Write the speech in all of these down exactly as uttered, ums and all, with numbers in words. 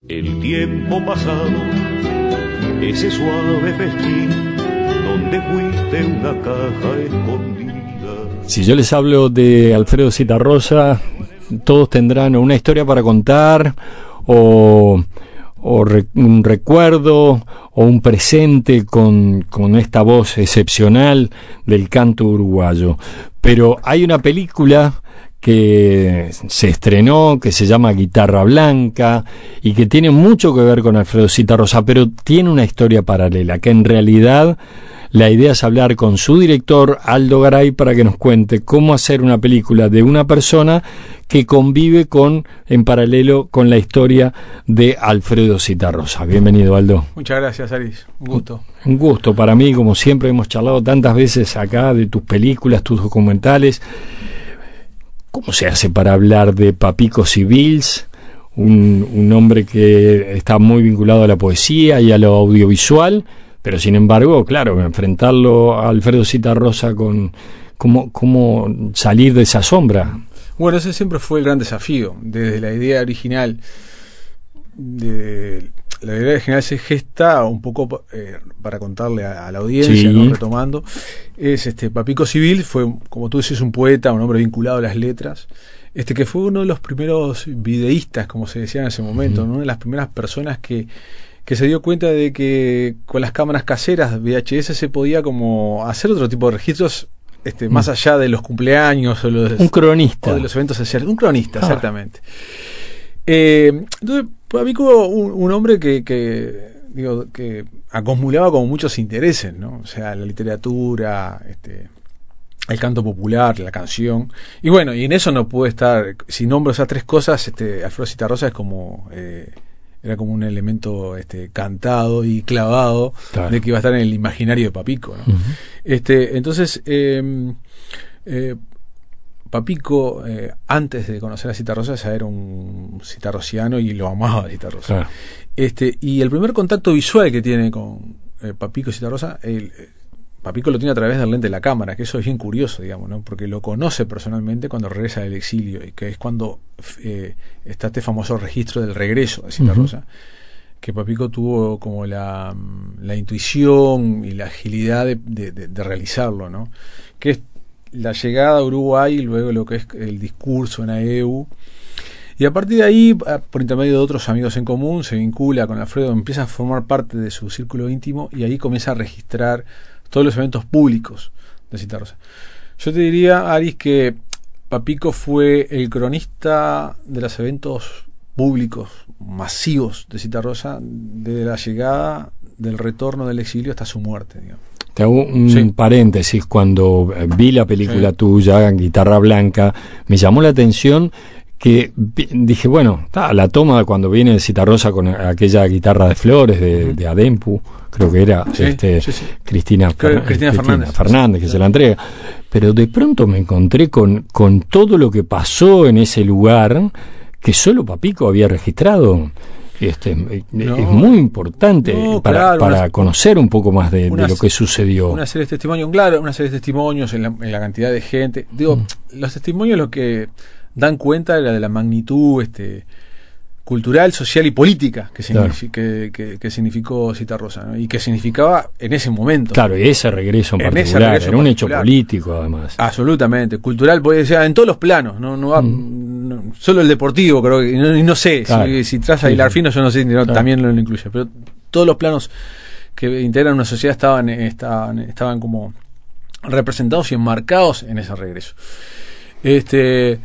El tiempo pasado, ese suave festín, donde fuiste una caja escondida. Si yo les hablo de Alfredo Zitarrosa, todos tendrán una historia para contar, o, o re, un recuerdo, o un presente con, con esta voz excepcional del canto uruguayo. Pero hay una película que se estrenó, que se llama Guitarra Blanca, y que tiene mucho que ver con Alfredo Zitarrosa, pero tiene una historia paralela, que en realidad la idea es hablar con su director, Aldo Garay, para que nos cuente cómo hacer una película de una persona que convive con, en paralelo con la historia de Alfredo Zitarrosa. Bienvenido, Aldo. Muchas gracias, Aris. Un gusto. Un, un gusto para mí, como siempre hemos charlado tantas veces acá de tus películas, tus documentales. ¿Cómo se hace para hablar de Papico Civils, un, un hombre que está muy vinculado a la poesía y a lo audiovisual, pero sin embargo, claro, enfrentarlo a Alfredo Zitarrosa con cómo, cómo salir de esa sombra? Bueno, ese siempre fue el gran desafío, desde la idea original. De, la idea original se gesta un poco eh, para contarle a, a la audiencia, sí, ¿no? Retomando, es este Papico Civil, fue, como tú dices, un poeta, un hombre vinculado a las letras, este que fue uno de los primeros videístas, como se decía en ese momento, ¿no? Una de las primeras personas que que se dio cuenta de que con las cámaras caseras V H S se podía como hacer otro tipo de registros, este, mm. más allá de los cumpleaños o los, un cronista o de los eventos sociales. Un cronista, ah. exactamente. Eh, entonces, Papico, un, un hombre que, que digo que acumulaba como muchos intereses, ¿no? O sea, la literatura, este, el canto popular, la canción. Y bueno, y en eso no puede estar, si nombro esas tres cosas, este, Alfredo Zitarrosa es como eh, era como un elemento este, cantado y clavado, claro, de que iba a estar en el imaginario de Papico, ¿no? Uh-huh. Este, entonces, eh, eh, Papico, eh, antes de conocer a Zitarrosa, ya era un citarrosiano y lo amaba a Zitarrosa. Claro. Este, y el primer contacto visual que tiene con eh, Papico y Zitarrosa, el, eh, Papico lo tiene a través del lente de la cámara, que eso es bien curioso, digamos, ¿no? Porque lo conoce personalmente cuando regresa del exilio, y que es cuando eh, está este famoso registro del regreso de Zitarrosa, uh-huh, que Papico tuvo como la, la intuición y la agilidad de, de, de, de realizarlo, ¿no? Que es la llegada a Uruguay y luego lo que es el discurso en A E U. Y a partir de ahí, por intermedio de otros amigos en común, se vincula con Alfredo, empieza a formar parte de su círculo íntimo y ahí comienza a registrar todos los eventos públicos de Zitarrosa. Yo te diría, Aris, que Papico fue el cronista de los eventos públicos masivos de Zitarrosa desde la llegada del retorno del exilio hasta su muerte, digamos. Te hago un sí. paréntesis. Cuando vi la película sí. tuya, Guitarra Blanca, me llamó la atención que vi, dije, bueno, ta, la toma cuando viene Zitarrosa con aquella guitarra de flores de, uh-huh. de Adempu, creo que era sí, este sí, sí. Cristina, Cristina, Cristina Fernández, Fernández que sí. se la entrega. Pero de pronto me encontré con, con todo lo que pasó en ese lugar que solo Papico había registrado. Este, no, es muy importante no, para, claro, para una, conocer un poco más de, una, de lo que sucedió. Una serie de testimonios, claro, una serie de testimonios en la, en la cantidad de gente. Digo, mm. los testimonios lo que dan cuenta de la, de la magnitud este, cultural, social y política que, claro. signific, que, que, que significó Zitarrosa, ¿no? Y que significaba en ese momento. Claro, y ese regreso en, en particular, regreso era un hecho político además. Absolutamente, cultural, puede ser en todos los planos, no, no va, mm. no, solo el deportivo creo que, y no, y no sé, claro. si, si tras a Hilar Fino yo no sé, no, claro. también lo, lo incluye, pero todos los planos que integran una sociedad estaban, estaban, estaban como representados y enmarcados en ese regreso. Este...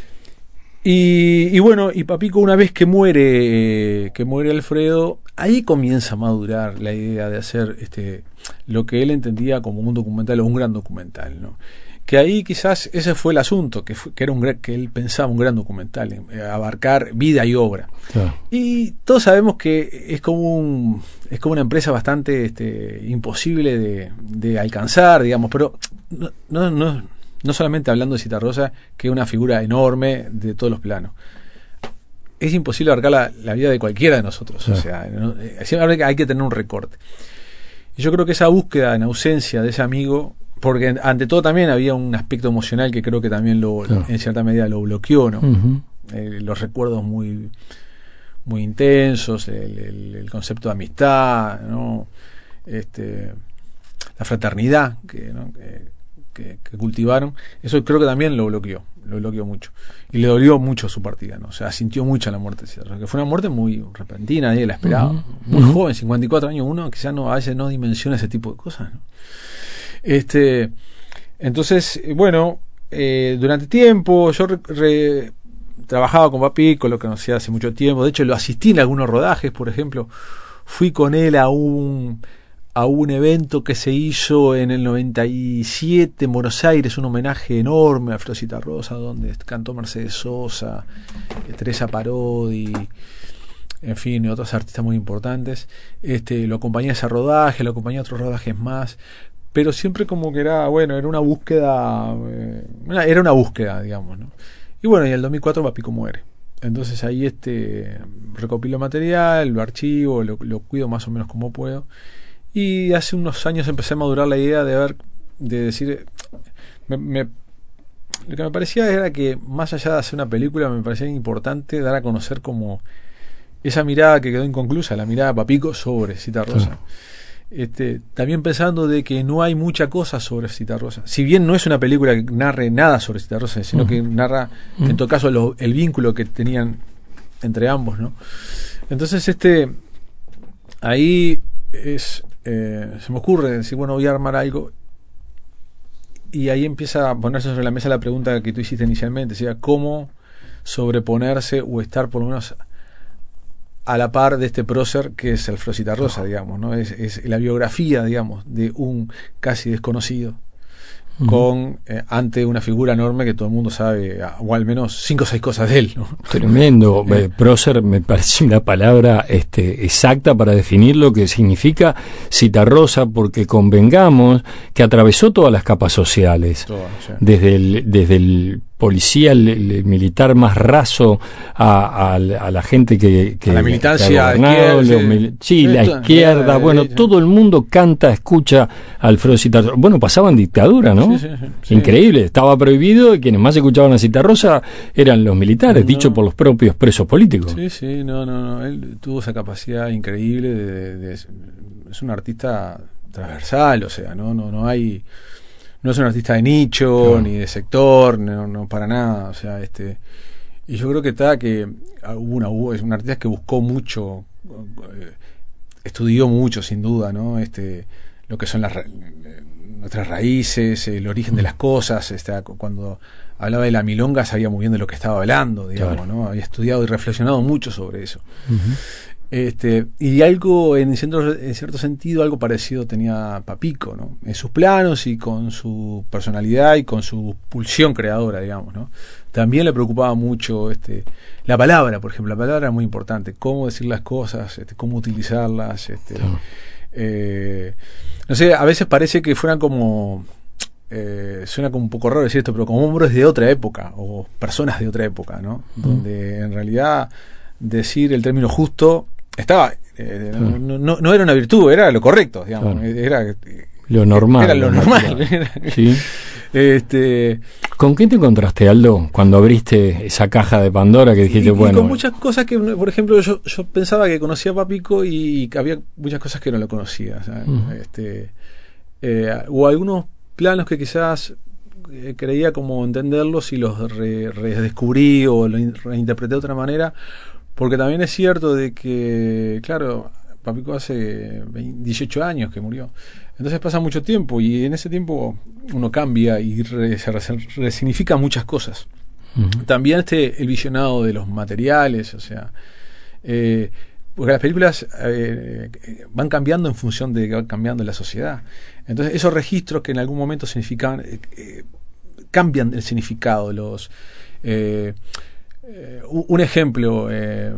Y, y bueno, y Papico, una vez que muere que muere Alfredo, ahí comienza a madurar la idea de hacer este lo que él entendía como un documental o un gran documental, ¿no? Que ahí quizás ese fue el asunto, que, fue, que era un que él pensaba un gran documental, eh, abarcar vida y obra. Claro. Y todos sabemos que es como un es como una empresa bastante este, imposible de, de alcanzar, digamos, pero no no, no no solamente hablando de Zitarrosa, que es una figura enorme de todos los planos. Es imposible abarcar la, la vida de cualquiera de nosotros. Sí. O sea, no, siempre hay que tener un recorte. Y yo creo que esa búsqueda en ausencia de ese amigo, porque ante todo también había un aspecto emocional que creo que también lo, sí. en cierta medida lo bloqueó, ¿no? Uh-huh. Eh, los recuerdos muy muy intensos, el, el, el concepto de amistad, ¿no? Este, la fraternidad que, ¿no? que, que, que cultivaron, eso creo que también lo bloqueó, lo bloqueó mucho. Y le dolió mucho su partida, ¿no? O sea, sintió mucho la muerte de Citarrosa, que fue una muerte muy repentina, nadie la esperaba. Uh-huh. Muy uh-huh. joven, cincuenta y cuatro años, uno quizás no, a veces no dimensiona ese tipo de cosas, ¿no? Este, entonces, bueno, eh, durante tiempo yo re, re, trabajaba con Papico, lo conocía hace mucho tiempo, de hecho lo asistí en algunos rodajes, por ejemplo, fui con él a un a un evento que se hizo en el noventa y siete en Buenos Aires, un homenaje enorme a Alfredo Citarrosa, donde cantó Mercedes Sosa, Teresa Parodi, en fin, y otros artistas muy importantes. Este, lo acompañé a ese rodaje, lo acompañé a otros rodajes más, pero siempre como que era, bueno, era una búsqueda, eh, era una búsqueda, digamos, ¿no? Y bueno, y en el dos mil cuatro Papico muere. Entonces ahí este recopilo material, lo archivo, lo, lo cuido más o menos como puedo. Y hace unos años empecé a madurar la idea de ver, de decir, me, me, lo que me parecía era que más allá de hacer una película, me parecía importante dar a conocer como esa mirada que quedó inconclusa, la mirada de Papico sobre Citarrosa. Sí. Este, también pensando de que no hay mucha cosa sobre Citarrosa. Si bien no es una película que narre nada sobre Citarrosa, sino uh-huh. que narra, uh-huh. en todo caso, lo, el vínculo que tenían entre ambos, ¿no? Entonces, este, ahí es, eh, se me ocurre decir, bueno, voy a armar algo, y ahí empieza a ponerse sobre la mesa la pregunta que tú hiciste inicialmente, o sea, cómo sobreponerse o estar por lo menos a la par de este prócer que es Alfredo Citarrosa, digamos, ¿no? Es, es la biografía, digamos, de un casi desconocido uh-huh. con eh, ante una figura enorme que todo el mundo sabe, o al menos cinco o seis cosas de él, ¿no? Tremendo. eh, prócer me parece una palabra este, exacta para definir lo que significa Citarrosa, porque convengamos que atravesó todas las capas sociales, Todo, sí. desde el, desde el policía, el, el militar más raso, a, a, a la gente que, que a la militancia, que gobernado, izquierda, mil, sí, la izquierda, bueno, todo el mundo canta, escucha a Alfredo Citarrosa. Bueno, pasaba en dictadura, ¿no? Sí, sí, sí. Increíble, estaba prohibido, y quienes más escuchaban a Citarrosa eran los militares, no. dicho por los propios presos políticos. Sí, sí, no, no, no, él tuvo esa capacidad increíble de, de, de es un artista transversal, o sea, no, no, no hay no es un artista de nicho, no. ni de sector, no, no para nada, o sea, este, y yo creo que está que hubo una hubo, es un artista que buscó mucho, eh, estudió mucho sin duda, ¿no? Este, lo que son las nuestras raíces, el origen de las cosas, este, cuando hablaba de la milonga sabía muy bien de lo que estaba hablando, digamos, claro. ¿no? Había estudiado y reflexionado mucho sobre eso. Uh-huh. Este, y algo, en cierto, en cierto sentido, algo parecido tenía Papico, ¿no? En sus planos y con su personalidad y con su pulsión creadora, digamos, ¿no? También le preocupaba mucho este, la palabra, por ejemplo. La palabra era muy importante. Cómo decir las cosas, este, cómo utilizarlas. Este, claro. eh, no sé, a veces parece que fueran como... Eh, suena como un poco raro decir esto, pero como hombres de otra época o personas de otra época, ¿no? Mm. Donde en realidad decir el término justo estaba eh, claro. no, no, no era una virtud, era lo correcto, digamos, claro. era lo normal, era lo normal. Era, ¿sí? este, ¿Con qué te encontraste, Aldo, cuando abriste esa caja de Pandora que dijiste, y, bueno? Y con muchas cosas que, por ejemplo, yo, yo pensaba que conocía a Papico y había muchas cosas que no lo conocía, ¿sabes? Uh-huh. este, eh, o algunos planos que quizás eh, creía como entenderlos y los re, redescubrí o lo reinterpreté de otra manera. Porque también es cierto de que, claro, Papico hace dieciocho años que murió. Entonces pasa mucho tiempo y en ese tiempo uno cambia y re, se resignifica muchas cosas. Uh-huh. También este el visionado de los materiales, o sea, eh, porque las películas eh, van cambiando en función de que va cambiando la sociedad. Entonces esos registros que en algún momento significaban, eh, eh, cambian el significado, los... Eh, Eh, un ejemplo, eh,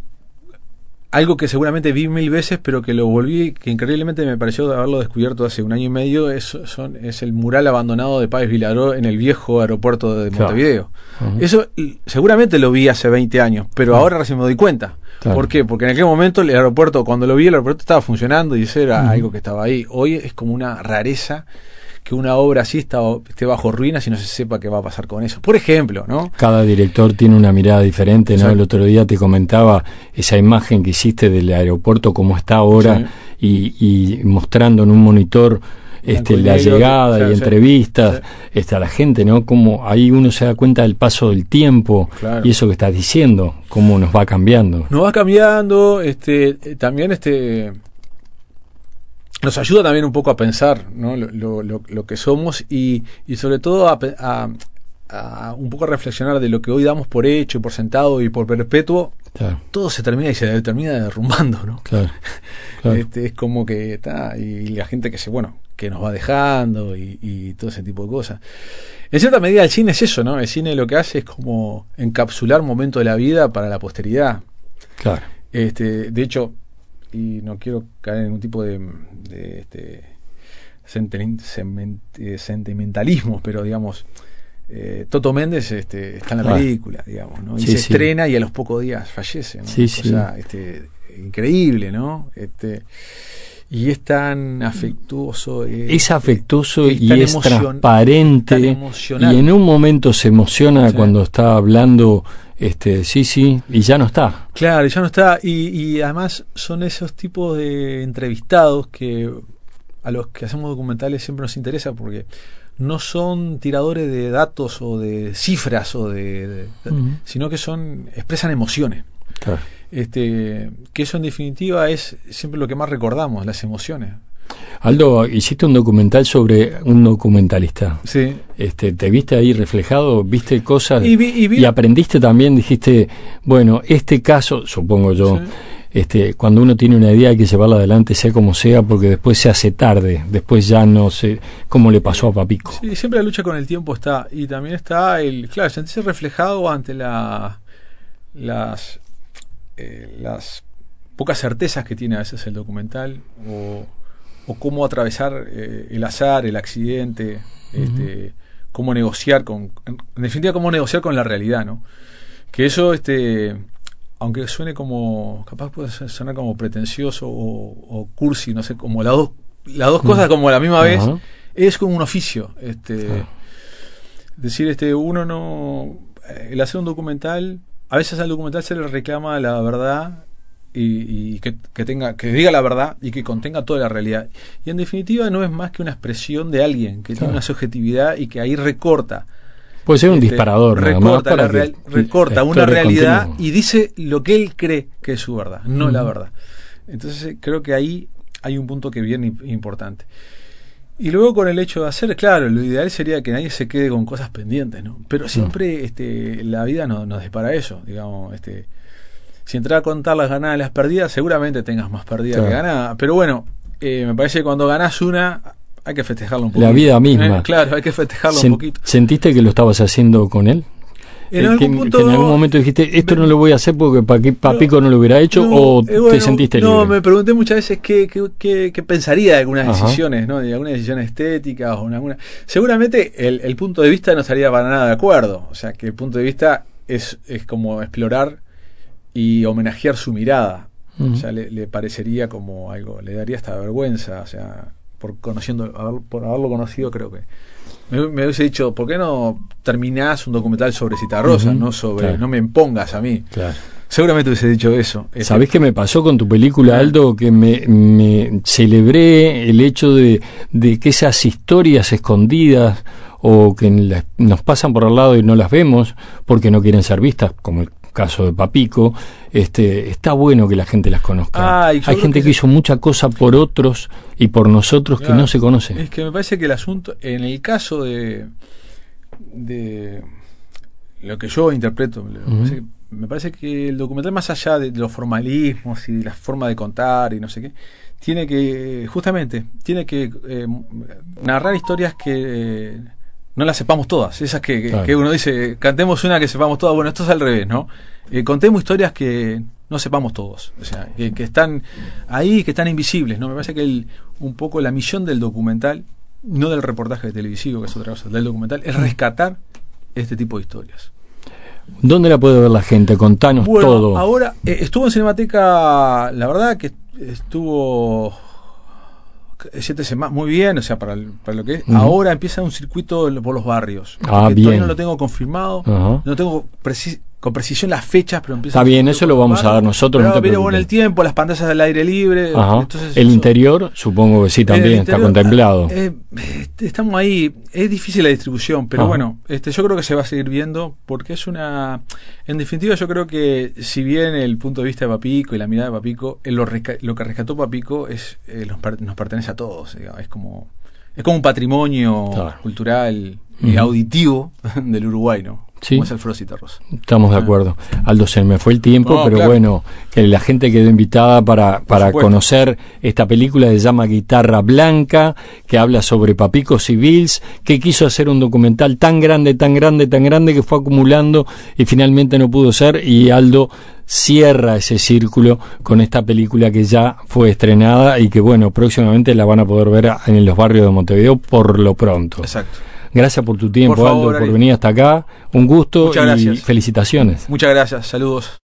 algo que seguramente vi mil veces, pero que lo volví, que increíblemente me pareció haberlo descubierto hace un año y medio, es, son, es el mural abandonado de Páez Vilaró en el viejo aeropuerto de Montevideo. Claro. Uh-huh. Eso seguramente lo vi hace veinte años, pero uh-huh. ahora recién me doy cuenta. Claro. ¿Por qué? Porque en aquel momento el aeropuerto, cuando lo vi, el aeropuerto estaba funcionando y eso era uh-huh. algo que estaba ahí. Hoy es como una rareza que una obra así está, esté bajo ruinas y no se sepa qué va a pasar con eso. Por ejemplo, ¿no? Cada director tiene una mirada diferente, ¿no? Exacto. El otro día te comentaba esa imagen que hiciste del aeropuerto como está ahora, sí. y, y mostrando en un monitor este, la llegada que, y sí, entrevistas, sí. Este, a la gente, ¿no? Como ahí uno se da cuenta del paso del tiempo, claro. Y eso que estás diciendo, cómo nos va cambiando. Nos va cambiando, este, también este... nos ayuda también un poco a pensar, ¿no? lo, lo, lo que somos y, y sobre todo a, a, a un poco a reflexionar de lo que hoy damos por hecho, por sentado y por perpetuo. Claro. Todo se termina y se termina derrumbando, ¿no? Claro, claro. Este, es como que está, y la gente que se, bueno, que nos va dejando y, y todo ese tipo de cosas. En cierta medida el cine es eso, ¿no? El cine lo que hace es como encapsular momentos de la vida para la posteridad. Claro. Este, de hecho, y no quiero caer en ningún tipo de, de este, sentimentalismo, pero digamos, eh, Toto Méndez este, está en la claro. película, digamos, ¿no? Y sí, se sí. estrena y a los pocos días fallece, ¿no? Sí, o sea, sí. este, increíble, ¿no? Este, y es tan afectuoso. Eh, es afectuoso es y es emocion- transparente. Y en un momento se emociona sí. cuando está hablando. Este, sí, sí, y ya no está. Claro, ya no está. Y, y además son esos tipos de entrevistados que a los que hacemos documentales siempre nos interesa porque no son tiradores de datos o de cifras o de, de uh-huh. sino que son expresan emociones. Claro. Este, que eso en definitiva es siempre lo que más recordamos, las emociones. Aldo, hiciste un documental sobre un documentalista. Sí. Este, ¿te viste ahí reflejado? ¿Viste cosas? Y, vi, y, vi... y aprendiste también, dijiste, bueno, este caso, supongo yo, sí. este, cuando uno tiene una idea hay que llevarla adelante sea como sea, porque después se hace tarde, después ya no sé, como le pasó a Papico. Sí, siempre la lucha con el tiempo está, y también está el, claro, sentirse reflejado ante la, las, eh, las pocas certezas que tiene a veces el documental, o o cómo atravesar eh, el azar, el accidente, uh-huh. este, cómo negociar con, en definitiva, cómo negociar con la realidad, ¿no? Que eso, este, aunque suene como, capaz puede sonar como pretencioso o, o cursi, no sé, como las dos, las dos uh-huh. cosas como a la misma vez, uh-huh. es como un oficio, este, uh-huh. decir, este, uno no, el hacer un documental, a veces al documental se le reclama la verdad. Y, y que, que tenga, que diga la verdad y que contenga toda la realidad. Y en definitiva no es más que una expresión de alguien que claro. tiene una subjetividad y que ahí recorta. Puede ser un este, disparador, recorta, nada más la real, recorta una realidad continuo. Y dice lo que él cree que es su verdad, no uh-huh. la verdad. Entonces creo que ahí hay un punto que es bien importante. Y luego con el hecho de hacer, claro, lo ideal sería que nadie se quede con cosas pendientes, ¿no? Pero siempre uh-huh. este, la vida no, nos depara eso, digamos, este. Si entras a contar las ganadas y las perdidas, seguramente tengas más perdidas claro. que ganadas. Pero bueno, eh, me parece que cuando ganás una, hay que festejarlo un poquito. La vida misma. Eh, claro, hay que festejarlo Sen- un poquito. ¿Sentiste que lo estabas haciendo con él? En, eh, algún, que, punto, que en algún momento dijiste, esto me, no lo voy a hacer porque Papico no, no lo hubiera hecho, no, o eh, te bueno, sentiste no, libre. Me pregunté muchas veces qué, qué, qué, qué pensaría de algunas Ajá. decisiones, ¿no? De algunas decisiones estéticas o alguna. Seguramente el, el punto de vista no estaría para nada de acuerdo. O sea, que el punto de vista es, es como explorar y homenajear su mirada. Uh-huh. O sea, le, le parecería como algo, le daría hasta vergüenza, o sea, por conociendo, por haberlo conocido, creo que me, me hubiese dicho, ¿por qué no terminás un documental sobre Citarrosa? Uh-huh. No sobre, claro. no me impongas a mí. Claro. Seguramente hubiese dicho eso. ¿Sabés qué me pasó con tu película, Aldo? Que me, me celebré el hecho de, de que esas historias escondidas o que la, nos pasan por al lado y no las vemos porque no quieren ser vistas, como el caso de Papico, este, está bueno que la gente las conozca. Ah, Hay gente que, que hizo mucha cosa por otros y por nosotros claro, que no se conocen. Es que me parece que el asunto, en el caso de, de lo que yo interpreto, uh-huh. me, parece, me parece que el documental, más allá de los formalismos y de la forma de contar y no sé qué, tiene que, justamente, tiene que eh, narrar historias que eh, no las sepamos todas, esas que, que, claro. que uno dice, cantemos una que sepamos todas. Bueno, esto es al revés, ¿no? Eh, contemos historias que no sepamos todos, o sea, que, que están ahí, que están invisibles, ¿no? Me parece que el, un poco la misión del documental, no del reportaje televisivo, que es otra cosa, del documental, es rescatar este tipo de historias. ¿Dónde la puede ver la gente? Contanos bueno, todo. Ahora, eh, estuvo en Cinemateca, la verdad que estuvo siete semanas, muy bien, o sea, para, el, para lo que es. Uh-huh. Ahora empieza un circuito por los barrios. Ah, bien. Todavía no lo tengo confirmado, uh-huh. no tengo preci- con precisión las fechas, pero empieza. Está bien, eso lo vamos a dar nosotros. Pero no viene bueno el tiempo, las pantallas del aire libre. Entonces el eso, interior, supongo que sí, también interior, está contemplado. Eh, eh, estamos ahí, es difícil la distribución, pero uh-huh. bueno, este, yo creo que se va a seguir viendo, porque es una. En definitiva, yo creo que si bien el punto de vista de Papico y la mirada de Papico, lo, resca- lo que rescató Papico es eh, nos, per- nos pertenece a todos, digamos, es como es como un patrimonio claro. cultural y uh-huh. auditivo del Uruguay, ¿no? Sí. Como es Alfredo Citarrosa. Estamos de acuerdo. Aldo, se me fue el tiempo, no, pero claro. bueno, que la gente quedó invitada para, para conocer esta película que se llama Guitarra Blanca, que habla sobre Papico Civils, que quiso hacer un documental tan grande, tan grande, tan grande, que fue acumulando y finalmente no pudo ser, y Aldo cierra ese círculo con esta película que ya fue estrenada y que bueno, próximamente la van a poder ver en los barrios de Montevideo por lo pronto. Exacto. Gracias por tu tiempo, por favor, Aldo, por Ari. venir hasta acá. Un gusto Muchas y gracias. Felicitaciones. Muchas gracias. Saludos.